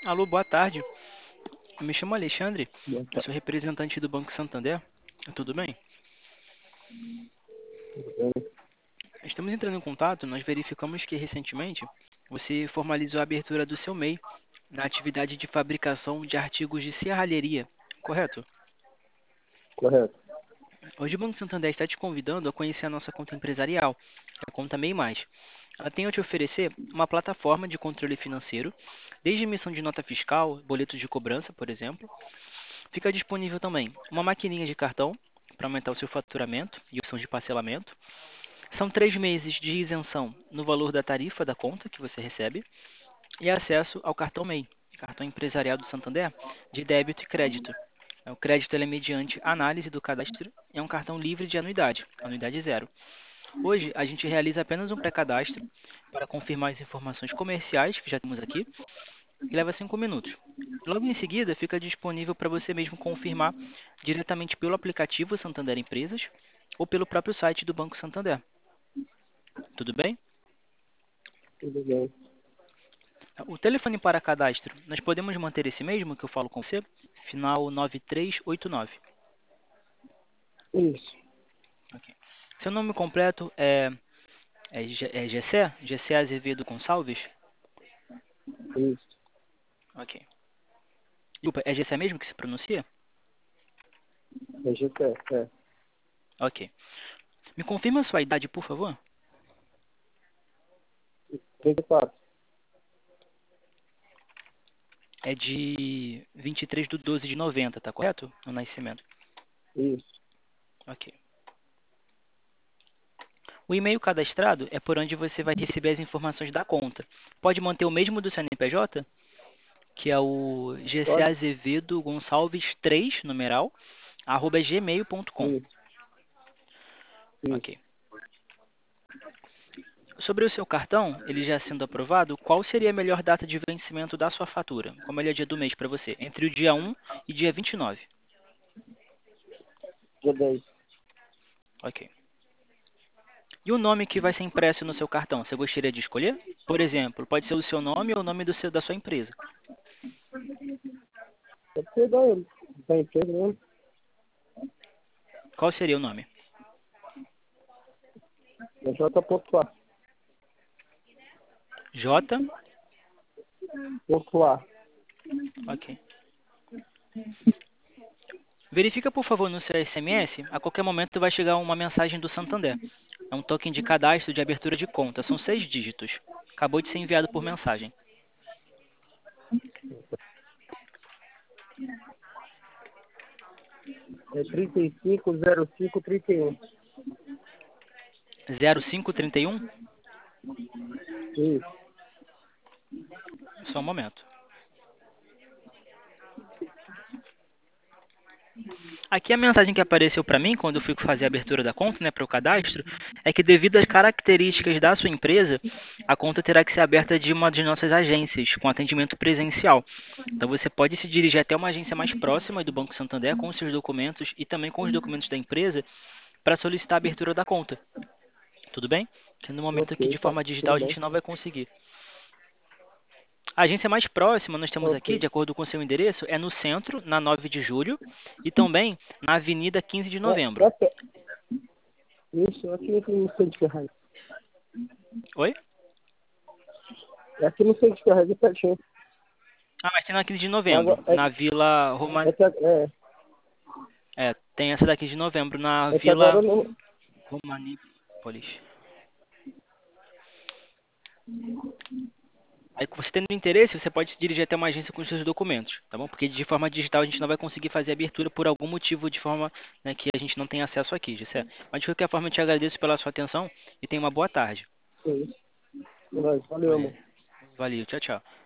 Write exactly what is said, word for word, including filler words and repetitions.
Alô, boa tarde. Eu me chamo Alexandre, Boa eu tarde. sou representante do Banco Santander. Tudo bem? Estamos entrando em contato, nós verificamos que recentemente você formalizou a abertura do seu M E I na atividade de fabricação de artigos de serralheria, correto? Correto. Hoje o Banco Santander está te convidando a conhecer a nossa conta empresarial, a conta M E I Mais. Ela tem a te oferecer uma plataforma de controle financeiro, desde emissão de nota fiscal, boletos de cobrança, por exemplo. Fica disponível também uma maquininha de cartão para aumentar o seu faturamento e opção de parcelamento. São três meses de isenção no valor da tarifa da conta que você recebe e acesso ao cartão M E I, cartão empresarial do Santander, de débito e crédito. O crédito ele é mediante análise do cadastro e é um cartão livre de anuidade, anuidade zero. Hoje a gente realiza apenas um pré-cadastro para confirmar as informações comerciais que já temos aqui e leva cinco minutos. Logo em seguida, fica disponível para você mesmo confirmar diretamente pelo aplicativo Santander Empresas ou pelo próprio site do Banco Santander. Tudo bem? Tudo bem. O telefone para cadastro, nós podemos manter esse mesmo que eu falo com você? Final nove três oito nove. Isso. Ok. Seu nome completo é, é, Ge- é Gessé? Gessé Azevedo Gonçalves? Isso. Ok. Desculpa, é Gessé mesmo que se pronuncia? É G P, é. Ok. Me confirma a sua idade, por favor? trinta e quatro. É de vinte e três de doze de noventa, tá correto? No nascimento. Isso. Ok. O e-mail cadastrado é por onde você vai receber as informações da conta. Pode manter o mesmo do C N P J, que é o Pode? gcazevedo gonçalves três, numeral, arroba gmail ponto com. Isso. Isso. Ok. Sobre o seu cartão, ele já sendo aprovado, qual seria a melhor data de vencimento da sua fatura? Qual é o melhor dia do mês para você? Entre o dia um e dia vinte e nove. Dia dez. Ok. E o nome que vai ser impresso no seu cartão, você gostaria de escolher? Por exemplo, pode ser o seu nome ou o nome do seu, da sua empresa. Pode ser da, da empresa mesmo. Qual seria o nome? É J ponto A. J? Ponto A. Ok. Verifica, por favor, no seu S M S. A qualquer momento vai chegar uma mensagem do Santander. É um token de cadastro de abertura de conta. São seis dígitos. Acabou de ser enviado por mensagem. É trinta e cinco zero cinco trinta e um. zero cinco três um? Isso. Só um momento. Aqui a mensagem que apareceu para mim quando eu fui fazer a abertura da conta, né, para o cadastro, é que devido às características da sua empresa, a conta terá que ser aberta de uma de nossas agências, com atendimento presencial. Então você pode se dirigir até uma agência mais próxima do Banco Santander com os seus documentos e também com os documentos da empresa para solicitar a abertura da conta. Tudo bem? Que no momento aqui Ok, de tá. forma digital Tudo a bem. gente não vai conseguir. A agência mais próxima nós temos aqui, Ok. de acordo com o seu endereço, é no centro, na nove de julho, e também na Avenida quinze de É, novembro. é, pé. Isso, aqui no centro de Ferraz. Oi? É aqui no centro de Ferraz, é pertinho. Ah, mas tem na quinze de novembro, Agora, é, na Vila Roma... é, que, é, É, tem essa daqui de novembro, na é que agora Vila não... Romanípolis. Aí, você tendo interesse, você pode se dirigir até uma agência com os seus documentos, tá bom? Porque de forma digital a gente não vai conseguir fazer a abertura por algum motivo de forma, né, que a gente não tem acesso aqui, Gessé. Mas de qualquer forma eu te agradeço pela sua atenção e tenha uma boa tarde. Sim. Valeu, amor. Valeu, tchau, tchau.